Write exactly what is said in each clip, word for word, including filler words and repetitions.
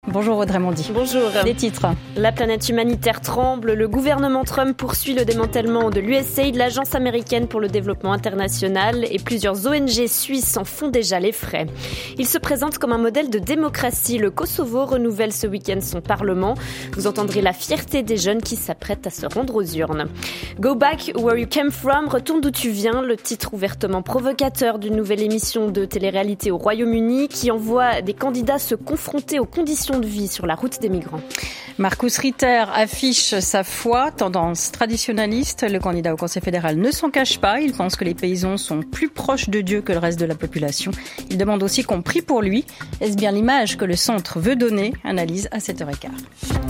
Bonjour Audrey Mondy. Bonjour. Les titres. La planète humanitaire tremble. Le gouvernement Trump poursuit le démantèlement de l'U S A I D, l'Agence américaine pour le développement international, et plusieurs O N G suisses en font déjà les frais. Il se présente comme un modèle de démocratie. Le Kosovo renouvelle ce week-end son parlement. Vous entendrez la fierté des jeunes qui s'apprêtent à se rendre aux urnes. Go back where you came from, retourne d'où tu viens, le titre ouvertement provocateur d'une nouvelle émission de télé-réalité au Royaume-Uni qui envoie des candidats se confronter aux conditions de vie sur la route des migrants. Marcus Ritter affiche sa foi, tendance traditionnaliste. Le candidat au Conseil fédéral ne s'en cache pas. Il pense que les paysans sont plus proches de Dieu que le reste de la population. Il demande aussi qu'on prie pour lui. Est-ce bien l'image que le centre veut donner? Analyse à sept heures quinze.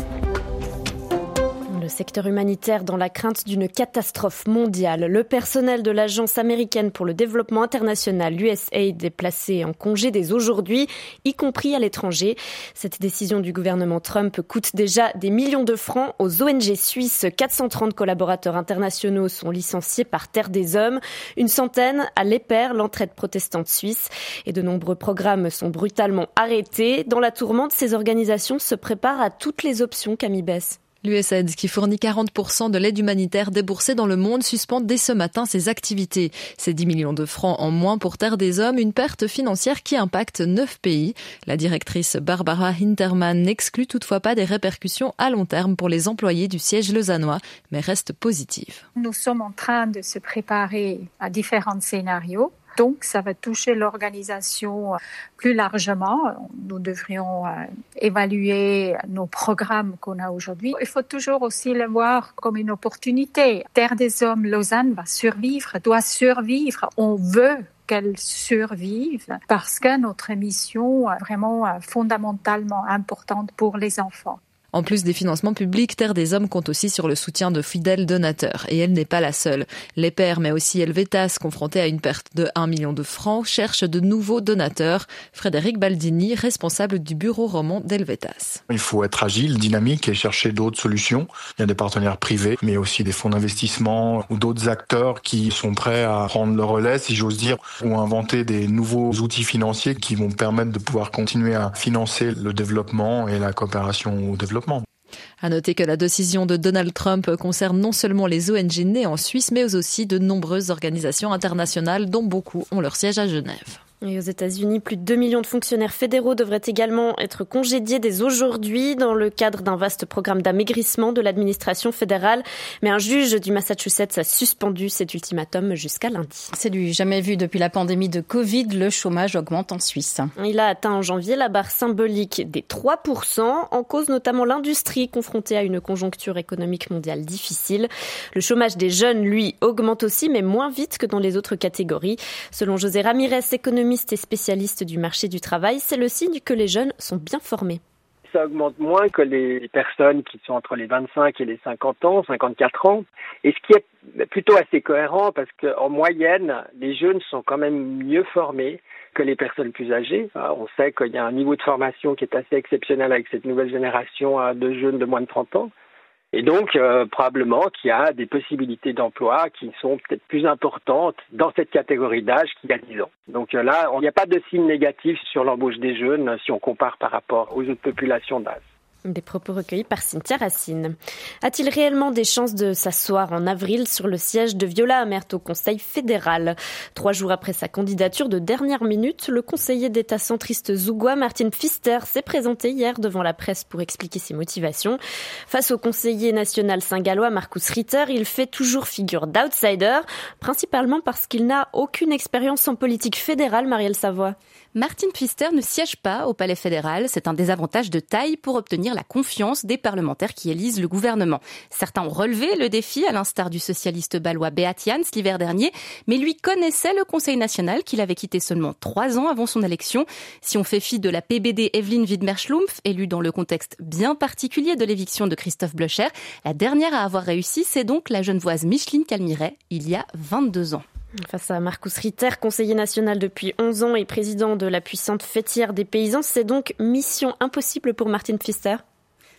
Le secteur humanitaire dans la crainte d'une catastrophe mondiale. Le personnel de l'Agence américaine pour le développement international, l'U S A I D, est placé en congé dès aujourd'hui, y compris à l'étranger. Cette décision du gouvernement Trump coûte déjà des millions de francs aux O N G suisses. quatre cent trente collaborateurs internationaux sont licenciés par Terre des Hommes. Une centaine à l'E P E R, l'entraide protestante suisse. Et de nombreux programmes sont brutalement arrêtés. Dans la tourmente, ces organisations se préparent à toutes les options, Camille Bess. L'U S A I D, qui fournit quarante pour cent de l'aide humanitaire déboursée dans le monde, suspend dès ce matin ses activités. C'est dix millions de francs en moins pour Terre des Hommes, une perte financière qui impacte neuf pays. La directrice Barbara Hintermann n'exclut toutefois pas des répercussions à long terme pour les employés du siège lausannois, mais reste positive. Nous sommes en train de se préparer à différents scénarios. Donc, ça va toucher l'organisation plus largement. Nous devrions évaluer nos programmes qu'on a aujourd'hui. Il faut toujours aussi le voir comme une opportunité. Terre des Hommes, Lausanne va survivre, doit survivre. On veut qu'elle survive parce que notre mission est vraiment fondamentalement importante pour les enfants. En plus des financements publics, Terre des Hommes compte aussi sur le soutien de fidèles donateurs. Et elle n'est pas la seule. L'E P E R, mais aussi Helvetas, confronté à une perte de un million de francs, cherche de nouveaux donateurs. Frédéric Baldini, responsable du bureau roman d'Helvetas. Il faut être agile, dynamique et chercher d'autres solutions. Il y a des partenaires privés, mais aussi des fonds d'investissement ou d'autres acteurs qui sont prêts à prendre le relais, si j'ose dire, ou inventer des nouveaux outils financiers qui vont permettre de pouvoir continuer à financer le développement et la coopération au développement. À noter que la décision de Donald Trump concerne non seulement les O N G nées en Suisse, mais aussi de nombreuses organisations internationales dont beaucoup ont leur siège à Genève. Et aux États-Unis, plus de deux millions de fonctionnaires fédéraux devraient également être congédiés dès aujourd'hui dans le cadre d'un vaste programme d'amaigrissement de l'administration fédérale. Mais un juge du Massachusetts a suspendu cet ultimatum jusqu'à lundi. C'est du jamais vu depuis la pandémie de Covid. Le chômage augmente en Suisse. Il a atteint en janvier la barre symbolique des trois pour cent, en cause notamment l'industrie confrontée à une conjoncture économique mondiale difficile. Le chômage des jeunes, lui, augmente aussi, mais moins vite que dans les autres catégories. Selon José Ramirez, économiste et spécialiste du marché du travail, c'est le signe que les jeunes sont bien formés. Ça augmente moins que les personnes qui sont entre les vingt-cinq et les cinquante ans, cinquante-quatre ans. Et ce qui est plutôt assez cohérent parce qu'en moyenne, les jeunes sont quand même mieux formés que les personnes plus âgées. On sait qu'il y a un niveau de formation qui est assez exceptionnel avec cette nouvelle génération de jeunes de moins de trente ans. Et donc, euh, probablement qu'il y a des possibilités d'emploi qui sont peut-être plus importantes dans cette catégorie d'âge qu'il y a dix ans. Donc euh, là, il n'y a pas de signe négatif sur l'embauche des jeunes si on compare par rapport aux autres populations d'âge. Des propos recueillis par Cynthia Racine. A-t-il réellement des chances de s'asseoir en avril sur le siège de Viola Amert au Conseil fédéral? Trois jours après sa candidature de dernière minute, le conseiller d'État centriste zougois Martin Pfister s'est présenté hier devant la presse pour expliquer ses motivations. Face au conseiller national saint-gallois Marcus Ritter, il fait toujours figure d'outsider, principalement parce qu'il n'a aucune expérience en politique fédérale, Marielle Savoie. Martin Pfister ne siège pas au Palais fédéral. C'est un désavantage de taille pour obtenir la confiance des parlementaires qui élisent le gouvernement. Certains ont relevé le défi, à l'instar du socialiste bâlois Beat Jans l'hiver dernier, mais lui connaissait le Conseil national qu'il avait quitté seulement trois ans avant son élection. Si on fait fi de la P B D Evelyn Widmer-Schlumpf, élue dans le contexte bien particulier de l'éviction de Christophe Blocher, la dernière à avoir réussi, c'est donc la Genevoise Micheline Calmiret, il y a vingt-deux ans. Face à Marcus Ritter, conseiller national depuis onze ans et président de la puissante fêtière des paysans, c'est donc mission impossible pour Martin Pfister? Non,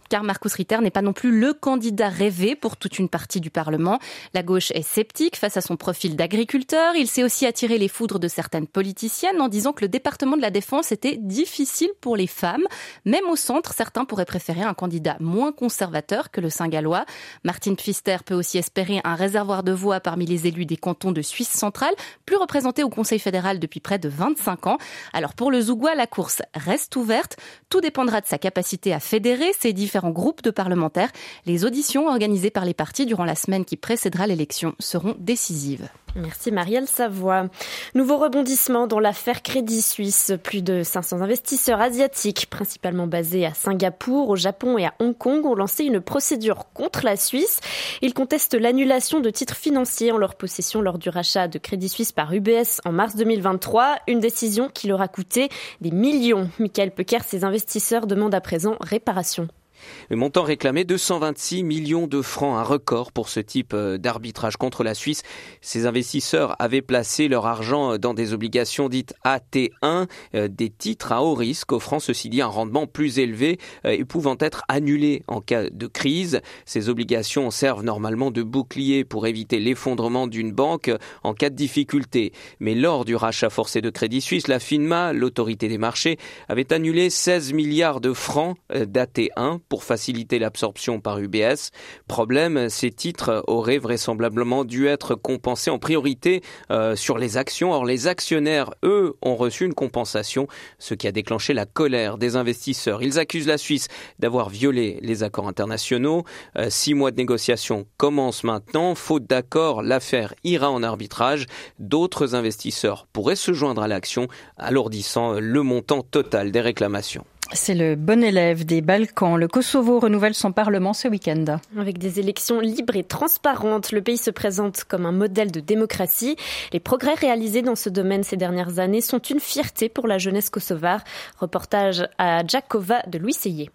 car Markus Ritter n'est pas non plus le candidat rêvé pour toute une partie du Parlement. La gauche est sceptique face à son profil d'agriculteur. Il s'est aussi attiré les foudres de certaines politiciennes en disant que le département de la Défense était difficile pour les femmes. Même au centre, certains pourraient préférer un candidat moins conservateur que le Saint-Gallois. Martin Pfister peut aussi espérer un réservoir de voix parmi les élus des cantons de Suisse centrale, plus représentés au Conseil fédéral depuis près de vingt-cinq ans. Alors pour le Zougois, la course reste ouverte. Tout dépendra de sa capacité à fédérer ces différents groupes de parlementaires. Les auditions organisées par les partis durant la semaine qui précédera l'élection seront décisives. Merci Marielle Savoie. Nouveau rebondissement dans l'affaire Crédit Suisse. Plus de cinq cents investisseurs asiatiques, principalement basés à Singapour, au Japon et à Hong Kong, ont lancé une procédure contre la Suisse. Ils contestent l'annulation de titres financiers en leur possession lors du rachat de Crédit Suisse par U B S en mars deux mille vingt-trois. Une décision qui leur a coûté des millions. Michael Pecker, ces investisseurs demandent à présent réparation. Le montant réclamé, deux cent vingt-six millions de francs, un record pour ce type d'arbitrage contre la Suisse. Ces investisseurs avaient placé leur argent dans des obligations dites A T un, des titres à haut risque, offrant ceci dit un rendement plus élevé et pouvant être annulés en cas de crise. Ces obligations servent normalement de bouclier pour éviter l'effondrement d'une banque en cas de difficulté. Mais lors du rachat forcé de Crédit Suisse, la FINMA, l'autorité des marchés, avait annulé seize milliards de francs d'A T un pour faciliter l'absorption par U B S. Problème, ces titres auraient vraisemblablement dû être compensés en priorité euh, sur les actions. Or, les actionnaires, eux, ont reçu une compensation, ce qui a déclenché la colère des investisseurs. Ils accusent la Suisse d'avoir violé les accords internationaux. Euh, six mois de négociations commencent maintenant. Faute d'accord, l'affaire ira en arbitrage. D'autres investisseurs pourraient se joindre à l'action, alourdissant le montant total des réclamations. C'est le bon élève des Balkans. Le Kosovo renouvelle son parlement ce week-end. Avec des élections libres et transparentes, le pays se présente comme un modèle de démocratie. Les progrès réalisés dans ce domaine ces dernières années sont une fierté pour la jeunesse kosovare. Reportage à Đakova de Louis Seyé.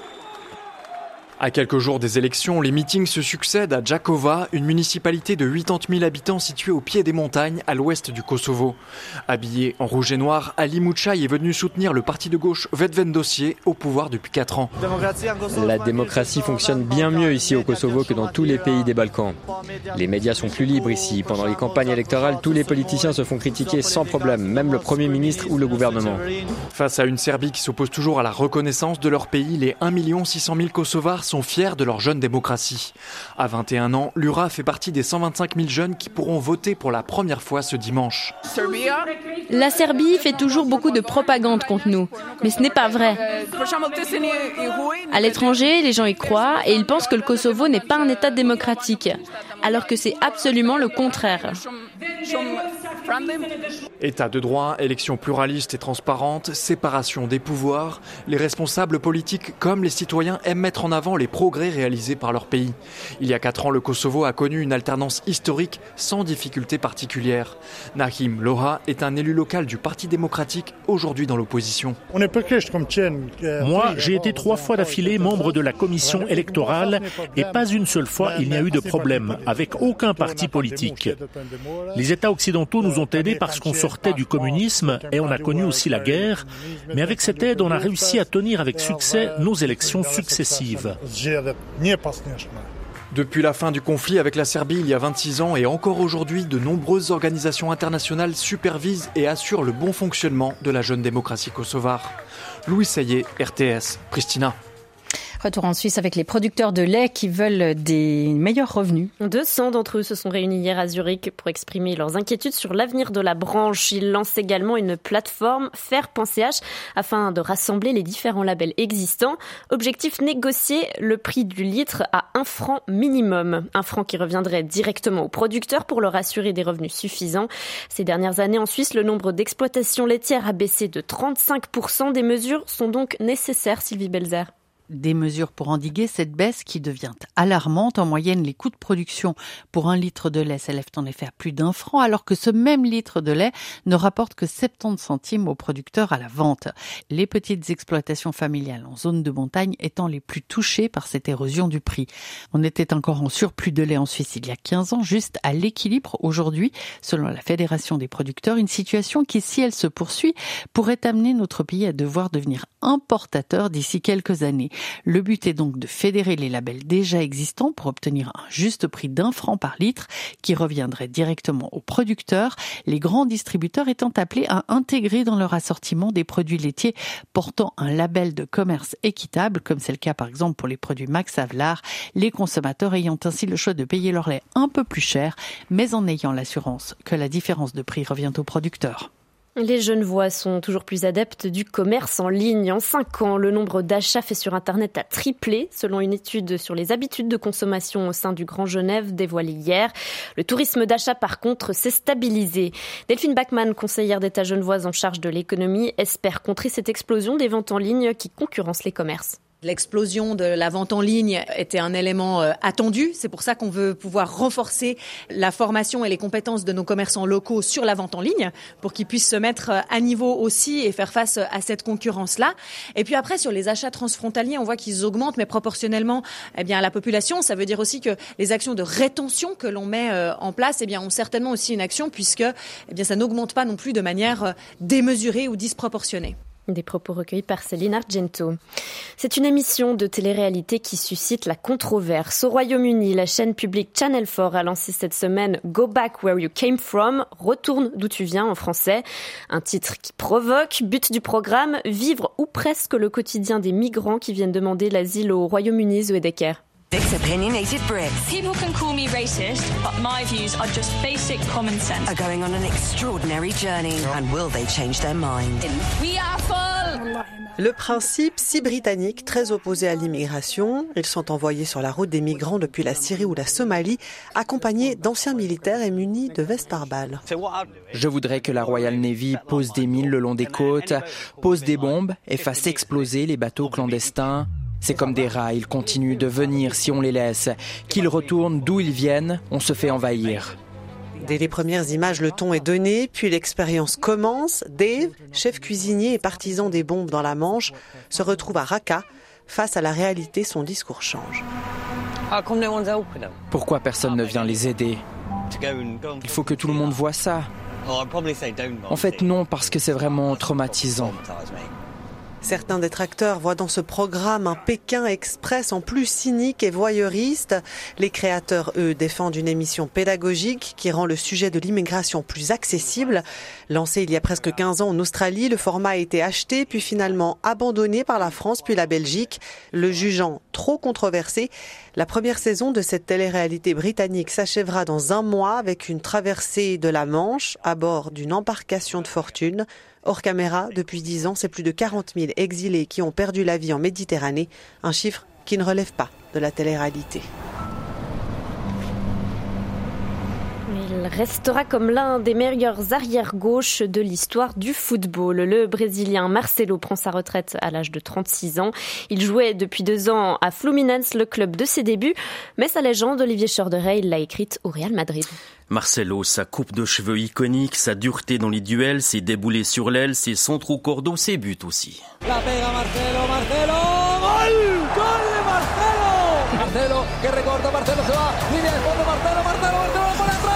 À quelques jours des élections, les meetings se succèdent à Đakova, une municipalité de quatre-vingt-dix mille habitants située au pied des montagnes, à l'ouest du Kosovo. Habillé en rouge et noir, Ali Mouchai est venu soutenir le parti de gauche Vetëvendosje, au pouvoir depuis quatre ans. La démocratie fonctionne bien mieux ici au Kosovo que dans tous les pays des Balkans. Les médias sont plus libres ici. Pendant les campagnes électorales, tous les politiciens se font critiquer sans problème, même le Premier ministre ou le gouvernement. Face à une Serbie qui s'oppose toujours à la reconnaissance de leur pays, les un million six cent mille Kosovars sont fiers de leur jeune démocratie. À vingt et un ans, l'U R A fait partie des cent vingt-cinq mille jeunes qui pourront voter pour la première fois ce dimanche. La Serbie fait toujours beaucoup de propagande contre nous, mais ce n'est pas vrai. À l'étranger, les gens y croient et ils pensent que le Kosovo n'est pas un État démocratique, alors que c'est absolument le contraire. État de droit, élections pluralistes et transparentes, séparation des pouvoirs, les responsables politiques comme les citoyens aiment mettre en avant les progrès réalisés par leur pays. Il y a quatre ans, le Kosovo a connu une alternance historique sans difficulté particulière. Nahim Loha est un élu local du Parti démocratique, aujourd'hui dans l'opposition. Moi, j'ai été trois fois d'affilée membre de la commission électorale et pas une seule fois il n'y a eu de problème avec aucun parti politique. Les États occidentaux nous ont aidés parce qu'on sortait du communisme et on a connu aussi la guerre, mais avec cette aide, on a réussi à tenir avec succès nos élections successives. Depuis la fin du conflit avec la Serbie il y a vingt-six ans et encore aujourd'hui, de nombreuses organisations internationales supervisent et assurent le bon fonctionnement de la jeune démocratie kosovare. Louis Seyé, R T S, Pristina. Retour en Suisse avec les producteurs de lait qui veulent des meilleurs revenus. deux cents d'entre eux se sont réunis hier à Zurich pour exprimer leurs inquiétudes sur l'avenir de la branche. Ils lancent également une plateforme faire.ch afin de rassembler les différents labels existants. Objectif, négocier le prix du litre à un franc minimum. Un franc qui reviendrait directement aux producteurs pour leur assurer des revenus suffisants. Ces dernières années en Suisse, le nombre d'exploitations laitières a baissé de trente-cinq pour cent. Des mesures sont donc nécessaires, Sylvie Belzer. Des mesures pour endiguer cette baisse qui devient alarmante. En moyenne, les coûts de production pour un litre de lait s'élèvent en effet à plus d'un franc, alors que ce même litre de lait ne rapporte que soixante-dix centimes aux producteurs à la vente. Les petites exploitations familiales en zone de montagne étant les plus touchées par cette érosion du prix. On était encore en surplus de lait en Suisse il y a quinze ans, juste à l'équilibre aujourd'hui, selon la Fédération des producteurs, une situation qui, si elle se poursuit, pourrait amener notre pays à devoir devenir importateur d'ici quelques années. Le but est donc de fédérer les labels déjà existants pour obtenir un juste prix d'un franc par litre qui reviendrait directement aux producteurs, les grands distributeurs étant appelés à intégrer dans leur assortiment des produits laitiers portant un label de commerce équitable, comme c'est le cas par exemple pour les produits Max Havelaar, les consommateurs ayant ainsi le choix de payer leur lait un peu plus cher, mais en ayant l'assurance que la différence de prix revient aux producteurs. Les Genevois sont toujours plus adeptes du commerce en ligne. En cinq ans, le nombre d'achats faits sur Internet a triplé, selon une étude sur les habitudes de consommation au sein du Grand Genève dévoilée hier. Le tourisme d'achat, par contre, s'est stabilisé. Delphine Bachmann, conseillère d'État genevoise en charge de l'économie, espère contrer cette explosion des ventes en ligne qui concurrencent les commerces. L'explosion de la vente en ligne était un élément attendu. C'est pour ça qu'on veut pouvoir renforcer la formation et les compétences de nos commerçants locaux sur la vente en ligne pour qu'ils puissent se mettre à niveau aussi et faire face à cette concurrence-là. Et puis après, sur les achats transfrontaliers, on voit qu'ils augmentent, mais proportionnellement eh bien, à la population. Ça veut dire aussi que les actions de rétention que l'on met en place eh bien, ont certainement aussi une action puisque eh bien, ça n'augmente pas non plus de manière démesurée ou disproportionnée. Des propos recueillis par Céline Argento. C'est une émission de télé-réalité qui suscite la controverse. Au Royaume-Uni, la chaîne publique Channel quatre a lancé cette semaine Go Back Where You Came From, retourne d'où tu viens en français. Un titre qui provoque. But du programme, vivre ou presque le quotidien des migrants qui viennent demander l'asile au Royaume-Uni. Zoé Decker. Six opinionated Brits. People can call me racist, but my views are just basic common sense. Are going on an extraordinary journey, and will they change their mind? We are full. Le principe, six Britanniques très opposés à l'immigration. Ils sont envoyés sur la route des migrants depuis la Syrie ou la Somalie, accompagnés d'anciens militaires et munis de vestes pare-balles. Je voudrais que la Royal Navy pose des mines le long des côtes, pose des bombes et fasse exploser les bateaux clandestins. C'est comme des rats, ils continuent de venir si on les laisse. Qu'ils retournent d'où ils viennent, on se fait envahir. Dès les premières images, le ton est donné, puis l'expérience commence. Dave, chef cuisinier et partisan des bombes dans la Manche, se retrouve à Raqqa. Face à la réalité, son discours change. Pourquoi personne ne vient les aider ? Il faut que tout le monde voit ça. En fait, non, parce que c'est vraiment traumatisant. Certains détracteurs voient dans ce programme un Pékin Express en plus cynique et voyeuriste. Les créateurs, eux, défendent une émission pédagogique qui rend le sujet de l'immigration plus accessible. Lancé il y a presque quinze ans en Australie, le format a été acheté puis finalement abandonné par la France puis la Belgique, le jugeant trop controversé. La première saison de cette télé-réalité britannique s'achèvera dans un mois avec une traversée de la Manche à bord d'une embarcation de fortune. Hors caméra, depuis dix ans, c'est plus de quarante mille exilés qui ont perdu la vie en Méditerranée, un chiffre qui ne relève pas de la télé-réalité. Il restera comme l'un des meilleurs arrière-gauches de l'histoire du football. Le Brésilien Marcelo prend sa retraite à l'âge de trente-six ans. Il jouait depuis deux ans à Fluminense, le club de ses débuts, mais sa légende, Olivier Chorderet, il l'a écrite au Real Madrid. Marcelo, sa coupe de cheveux iconique, sa dureté dans les duels, ses déboulés sur l'aile, ses centres au cordeau, ses buts aussi. La pega Marcelo, Marcelo, gol, gol de Marcelo. Marcelo, que recorta, Marcelo se va, línea de fondo, Marcelo, Marcelo, Marcelo, por dentro.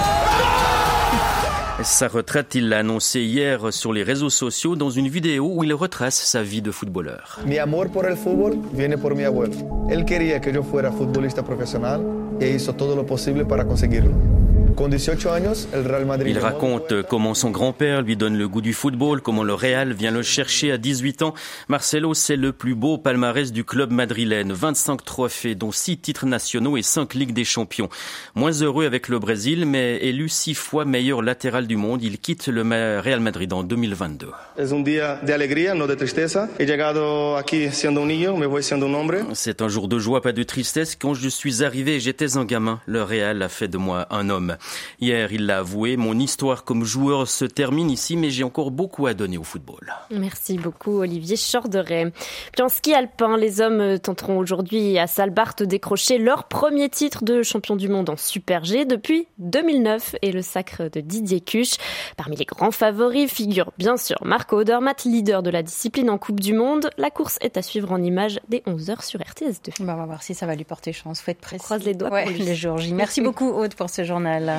Sa retraite, il l'a annoncé hier sur les réseaux sociaux dans une vidéo où il retrace sa vie de footballeur. Mi amor por el fútbol viene por mi abuelo. Él quería que yo fuera futbolista profesional e hizo todo lo posible para conseguirlo. Il raconte comment son grand-père lui donne le goût du football, comment le Real vient le chercher à dix-huit ans. Marcelo, c'est le plus beau palmarès du club madrilène. vingt-cinq trophées, dont six titres nationaux et cinq Ligues des Champions. Moins heureux avec le Brésil, mais élu six fois meilleur latéral du monde, il quitte le Real Madrid en deux mille vingt-deux. C'est un jour de joie, pas de tristesse. Quand je suis arrivé, j'étais un gamin. Le Real a fait de moi un homme. Hier, il l'a avoué, mon histoire comme joueur se termine ici, mais j'ai encore beaucoup à donner au football. Merci beaucoup, Olivier Chorderet. Puis en ski alpin, les hommes tenteront aujourd'hui à Saalbard de décrocher leur premier titre de champion du monde en Super G depuis deux mille neuf et le sacre de Didier Cuche. Parmi les grands favoris figure bien sûr Marco Odermatt, leader de la discipline en Coupe du Monde. La course est à suivre en images dès onze heures sur R T S deux. Bah, on va voir si ça va lui porter chance. Faut être précis. On croise les doigts ouais, pour lui. Le jour J. Merci beaucoup, Aude, pour ce journal.